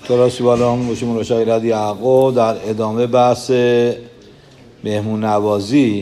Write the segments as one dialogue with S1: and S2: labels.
S1: تراسی بالام باشیم مشاهیرت یعقوب در ادامه بحث مهمون نوازی.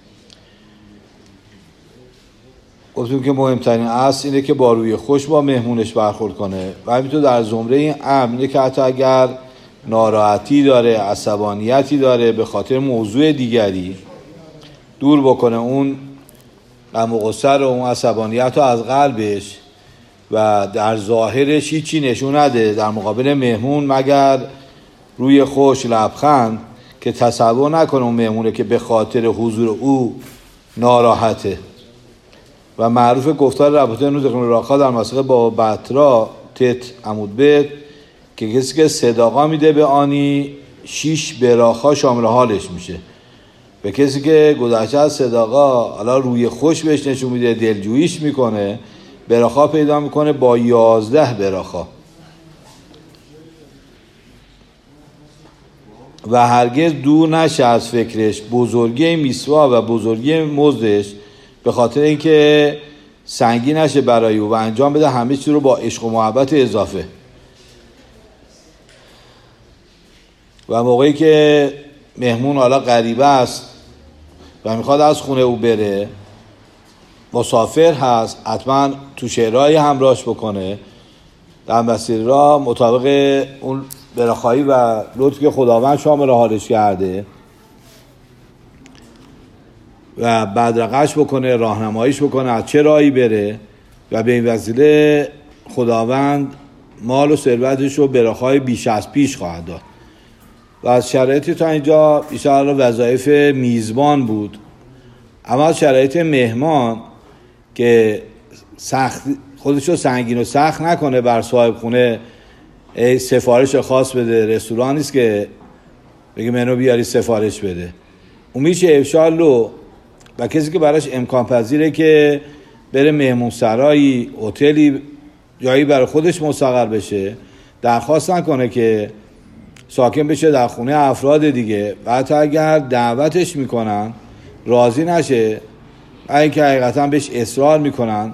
S1: گفتیم که مهمترین اصل اینه که با روی خوش با مهمونش برخورد کنه و همینطور در زمره این امر اینه که حتی اگر ناراحتی داره، عصبانیتی داره به خاطر موضوع دیگری، دور بکنه اون غم و غصه رو، اون عصبانیت رو از قلبش و در ظاهرش هیچی نشون نده در مقابل مهمون مگر روی خوش، لبخند، که تصور نکنه اون مهمونه که به خاطر حضور او ناراحته. و معروف گفتار رباطه نوزقون راخا در مسئله با بطرا تت عمود بد که کسی که صداقا میده به آنی 6 براخا شامل حالش میشه. به کسی که گذشته از صداقا حالا روی خوش بهش نشون میده، دلجوییش میکنه، براخا پیدا میکنه با 11 براخا. و هرگز دور نشه از فکرش بزرگی میسوا و بزرگی مزدش، به خاطر اینکه سنگین نشه برای او و انجام بده همه چیز رو با عشق و محبت اضافه. و موقعی که مهمون حالا غریبه است و میخواد از خونه او بره، مسافر هست، حتما تو شعرهای همراهش بکنه در مسیر را مطابق اون براخایی و لطفی که خداوند شامل حالش کرده و بدرقش بکنه، راهنماییش بکنه از چه راهی بره و به این وسیله خداوند مال و ثروتش رو براخای بیش از پیش خواهد داد. و از شرایطی تا اینجا بیشتر وظایف میزبان بود. اما شرایط مهمان که سخت خودش رو سنگین و سخت نکنه بر صاحب خونه، سفارش خاص بده. رستوران نیست که بگه منو بیاری سفارش بده. اون میشه افشال لو و کسی که براش امکان پذیره که بره مهمون سرایی، هتلی، جایی برای خودش مستقر بشه، درخواست نکنه که ساکن بشه در خونه افراد دیگه و حتی اگر دعوتش میکنن راضی نشه، اگه که حقیقتا بهش اصرار میکنن،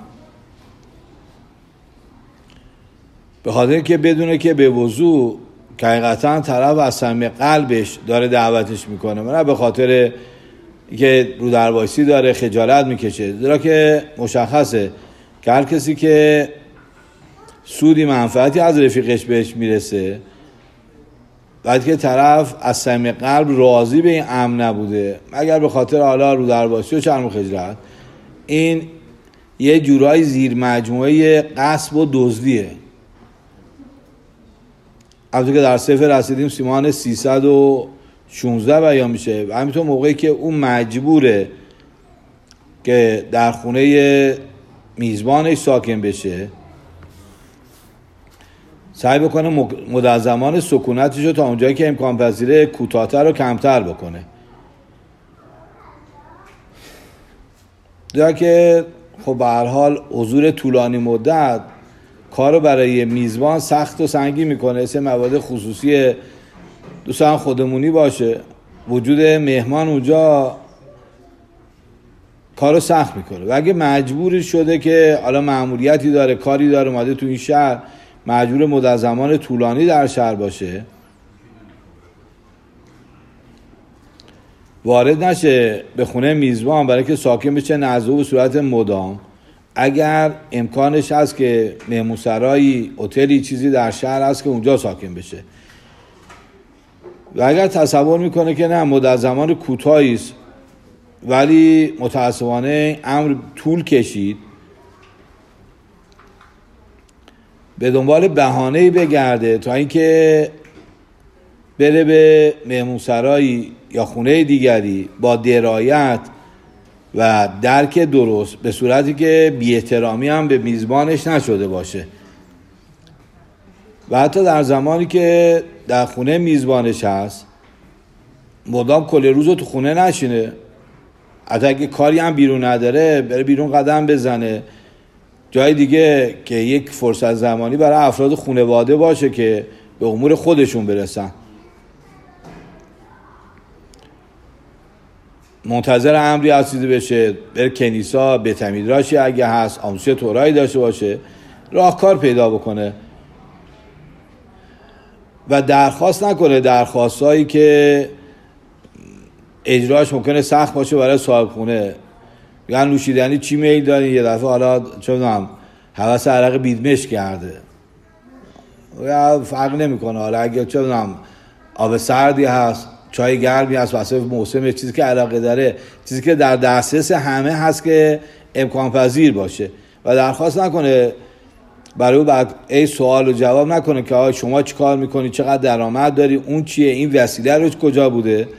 S1: به خاطر که بدونه که به وضوع که حقیقتا طرف از صمیم قلبش داره دعوتش میکنه، نه به خاطر که رو دربایسی داره خجالت میکشه. زیرا که مشخصه که هر کسی که سودی منفعتی از رفیقش بهش میرسه، بعد که طرف از صمیم قلب راضی به این امر نبوده مگر به خاطر حالا رو دربایسی و شرم و خجالت، این یه جورایی زیر مجموعه غصب و دزدیه. البته که در صفر رسیدیم سیمان 316 بیان میشه. و همینطور موقعی که اون مجبوره که در خونه میزبانش ساکن بشه، سعی بکنه مدت زمان سکونتش رو تا اونجایی که امکان پذیره کوتاه‌تر و کمتر بکنه. جا که خب به هر حال حضور طولانی مدت کارو برای میزبان سخت و سنگین میکنه. اسم مواد خصوصی دوستان خودمونی باشه، وجود مهمان اونجا کارو سخت میکنه. و اگه مجبوری شده که حالا مأموریتی داره، کاری داره، اومده تو این شهر، مجبور مدت زمان طولانی در شهر باشه، وارد نشه به خونه میزبان برای که ساکن بشه نزدیک به صورت مدام. اگر امکانش هست که مهمونسرایی، هتلی، چیزی در شهر هست که اونجا ساکن بشه. و اگر تصور میکنه که نه مدت زمان کوتاهی است ولی متاسفانه امر طول کشید، به دنبال بهانه‌ای بگرده تا اینکه بره به مهمونسرایی یا خونه دیگری با درایت و درک درست، به صورتی که بی‌احترامی هم به میزبانش نشده باشه. و حتی در زمانی که در خونه میزبانش هست مدام کل روز رو تو خونه نشینه، حتی اگه کاری هم بیرون نداره بره بیرون قدم بزنه، جای دیگه که یک فرصت زمانی برای افراد خانواده باشه که به امور خودشون برسن. منتظر امری رسیده بشه، بره کنیسا، به تمیدراشی اگه هست، آموزش تورایی داشته باشه، راهکار پیدا بکنه. و درخواست نکنه درخواستایی که اجراش ممکنه سخت باشه برای صاحب خونه. یعنی نوشیدنی چی میل داری، یه دفعه حالا چه میدونم هوس عرق بیدمش کرده، یا فرق نمیکنه. حالا اگه چه میدونم آب سردی هست، چای گرمی هست، واسه موسم، چیزی که علاقه داره، چیزی که در دسترس همه هست که امکان پذیر باشه و درخواست نکنه برای بعد ای سوال و جواب نکنه که آقا شما چی کار میکنی، چقدر درآمد داری، اون چیه، این وسیله رو کجا بوده.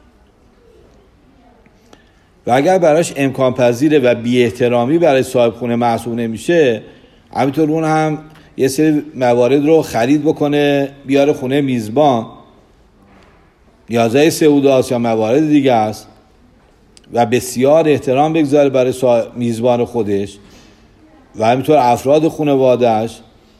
S1: و اگر براش امکان پذیره و بی احترامی برای صاحب خونه محسوب نمیشه، همینطور اون هم یه سری موارد رو خرید بکنه بیاره خونه میزبان، نیازهای سعوداست یا موارد دیگه است و بسیار احترام بگذاره برای میزبان خودش و همینطور افراد خانواده‌اش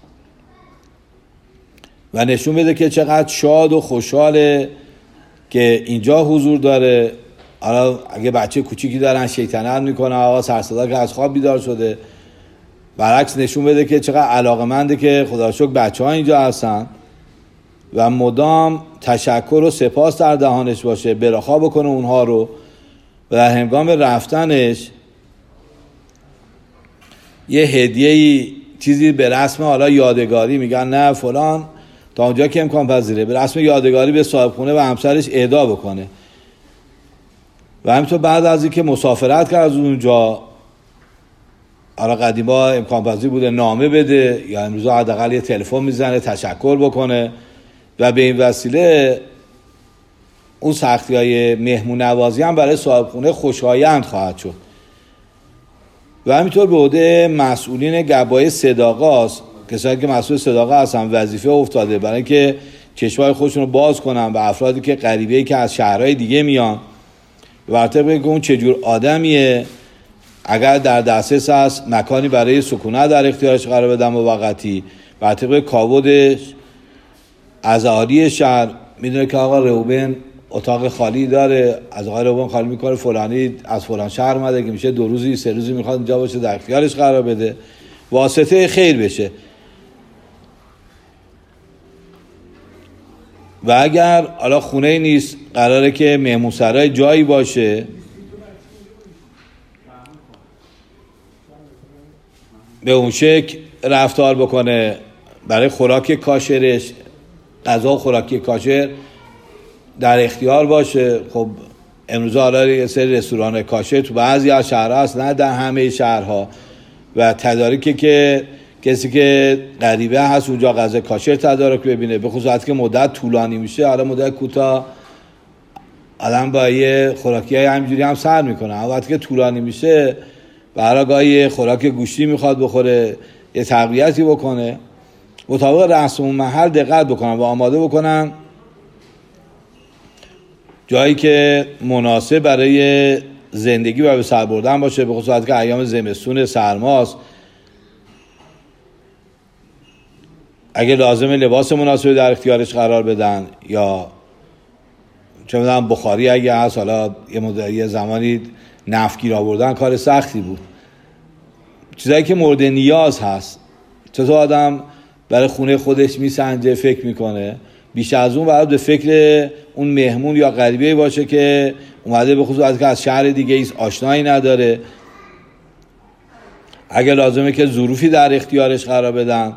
S1: و نشون بده که چقدر شاد و خوشحاله که اینجا حضور داره. حالا اگه بچه کوچیکی دارن شیطنت میکنه، آقا سرصدا که از خواب بیدار شده، برعکس نشون بده که چقدر علاقه‌منده که خدا رو شکر بچه‌ها اینجا هستن و مدام تشکر و سپاس در دهانش باشه، براخا بکنه اونها رو و در هنگام رفتنش یه هدیه‌ای چیزی به رسم حالا یادگاری، میگن نه فلان تا اونجا که امکان پذیره، به رسم یادگاری به صاحب خونه و همسرش اهدا بکنه. و همینطور بعد از اینکه مسافرت کرد از اونجا، حالا قدیما امکان پذیر بوده نامه بده یا امروزا حداقل یه تلفن میزنه تشکر بکنه و به این وسیله اون سختی‌های مهمون نوازی هم برای صاحب خونه خوشایند خواهد شد. و همینطور به عهده مسئولین گبای صداقاست، کسایی که مسئول صداقه هستن، وظیفه افتاده برای اینکه چشمای خودشون رو باز کنن به افرادی که غریبه‌ای که از شهرهای دیگه میان و طبق که اون چجور آدمیه، اگر در دسترس هست مکانی برای سکونت در اختیارش قرار بدن موقتی و طبق کاودش از اهالی شهر میدونه که آقا روبن اتاق خالی داره، از آقا روبن خالی میکنه، فلانی از فلان شهر اومده که میشه 2 روزی 3 روزی میخواد اینجا باشه، در اختیارش قرار بده، واسطه خیر بشه. و اگر حالا خونه نیست، قراره که مهمونسرای جایی باشه، به اون شکل رفتار بکنه برای خوراک کاشرش، غذا و خوراکی کاشر در اختیار باشه. خب امروز حالا یه سری رستوران کاشر تو بعضی از شهرها هست، نه در همه شهرها، و تدارکی که کسی که غریبه هست اونجا غذا کاشر تدارک ببینه، به خصوص که مدت طولانی میشه، حالا مدت کوتاه آدم با یه خوراکی های همینجوری هم سر میکنه، اما وقتی که طولانی میشه برای گاهی خوراک گوشتی میخواد بخوره، یه تقویتی بکنه، مطابق رسم اون محل دقت بکنن و آماده بکنن جایی که مناسب برای زندگی و به سر بردن باشه، به خصوص که ایام زمستون سرماست. اگه لازمه لباس مناسب در اختیارش قرار بدن، یا چه می‌دونم بخاری اگه هست، حالا یه زمانی نفتگیر آوردن کار سختی بود، چیزایی که مورد نیاز هست. چطور آدم برای خونه خودش میسنجه، فکر میکنه، بیش از اون باید به فکر اون مهمون یا غریبه باشه که اومده، به خصوص که از شهر دیگه ایست، آشنایی نداره. اگه لازمه که ظروفی در اختیارش قرار بدن،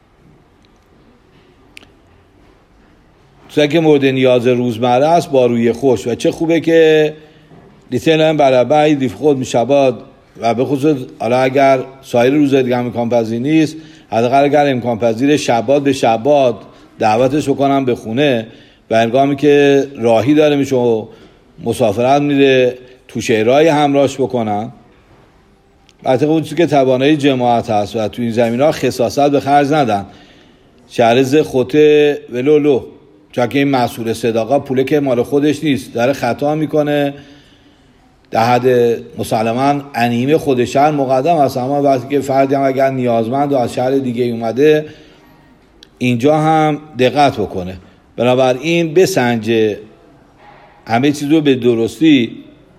S1: چیزایی که مورد نیاز روزمره است با روی خوش. و چه خوبه که لیتن برابر دیف خود میشباد و به خصوص حالا اگر سایر روزهای دیگه هم امکان پذیر نیست، حداقل اگر امکان پذیر شبات به شبات دعوتش بکنم به خونه و هنگامی که راهی داره میشه و مسافرت میره تو شهرهای همراهش بکنن، البته اون چیزی که توانایی جماعت هست و تو این زمین‌ها خصاصت به خرج ندن، شرز خطه ولولو، چون که این مسئول صداقه پوله که مال خودش نیست، داره خطا میکنه، در حد مسلماً انیمه خود شهر مقدم است، اما وقتی که فردی هم اگر نیازمند و از شهر دیگه اومده اینجا هم دقت بکنه. بنابراین بسنجه همه چیز رو به درستی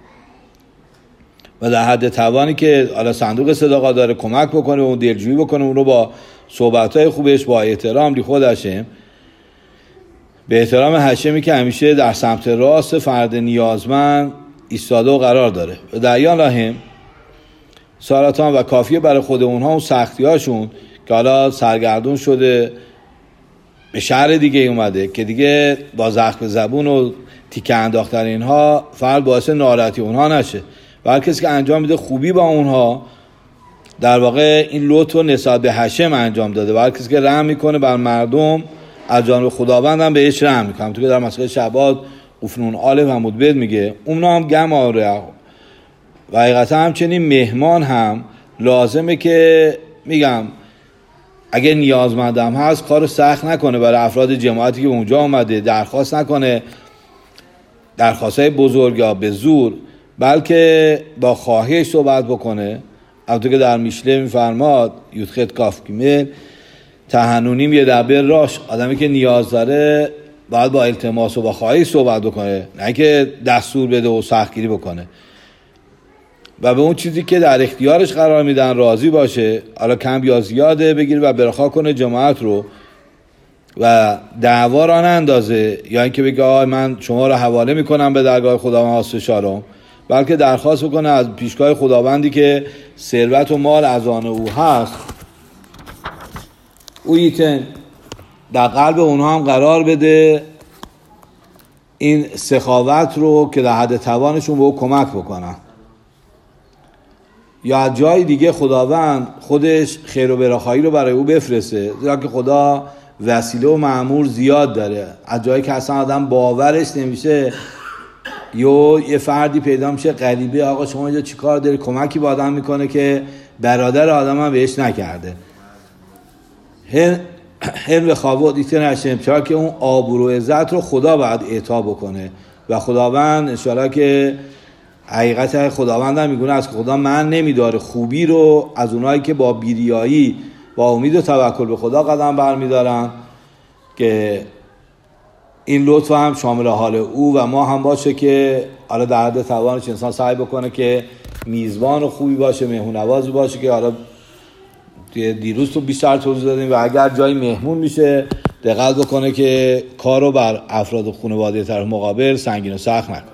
S1: و در حد توانی که حالا صندوق صداقه داره کمک بکنه و اون دلجویی بکنه، اون رو با صحبت‌های خوبش با احترام دی خودشه به احترام هشمی که همیشه در سمت راست فرد نیازمند ایستاده و قرار داره. و در یا لهم سارتان و کافیه برای خود اونها و سختی هاشون که حالا سرگردون شده به شهر دیگه اومده که دیگه با زخم زبون و تیکه انداختن اینها فقط باعث ناراحتی اونها نشه و هر کسی که انجام میده خوبی با اونها در واقع این لطف رو نسبت به هشم انجام داده و هر کسی که رحم میکنه بر مردم از جانب خداوند هم بهش رحم میکنه. همونطور که در مسئله شبات قفنون آل و مدبر میگه اونا هم گم آره و حقیقتا همچنین مهمان هم لازمه که میگم اگه نیازمندم هست کارو سخت نکنه برای افراد جماعتی که اونجا اومده، درخواست نکنه درخواستای بزرگ یا به زور، بلکه با خواهش صحبت بکنه. همونطور که در میشله میفرماد یودخت کافکیمه تهنونیم یه دبر راش، آدمی که نیاز داره باید با التماس و با خواهش صحبت بکنه، نه که دستور بده و سختگیری بکنه و به اون چیزی که در اختیارش قرار میدن راضی باشه، حالا کم یا زیاده بگیره و برخا کنه جماعت رو و دعوا را نندازه یا اینکه بگه آه من شما رو حواله میکنم به درگاه خداوند آستشارم، بلکه درخواست بکنه از پیشگاه خداوندی که ثروت و مال از آن او هست او ایتن در قلب اونها هم قرار بده این سخاوت رو که در حد توانشون به او کمک بکنن یا از جای دیگه خداوند خودش خیر و براخایی رو برای او بفرسته، زیرا که خدا وسیله و مأمور زیاد داره. از جایی که اصلا آدم باورش نمیشه یه فردی پیدا میشه غریبه، آقا شما اینجا چی کار داری، کمکی با آدم میکنه که برادر آدم هم بهش نکرده. هر به خوابه دیتن هشم، چرا که اون آبرو و عزت رو خدا باید اعطا بکنه و خداوند انشاءالله که حقیقت خداوند هم میگونه از خدا من نمیداره خوبی رو از اونایی که با بیریایی با امید و توکل به خدا قدم برمیدارن که این لطف هم شامل حال او و ما هم باشه که حالا در حد توانش انسان سعی بکنه که میزبان خوبی باشه، مهمون نوازی باشه که حالا دیروز تو بیشتر توضیح دادیم و اگر جایی مهمون میشه دقت بکنه که کارو بر افراد خانواده طرف مقابل سنگین و سخت نکنه.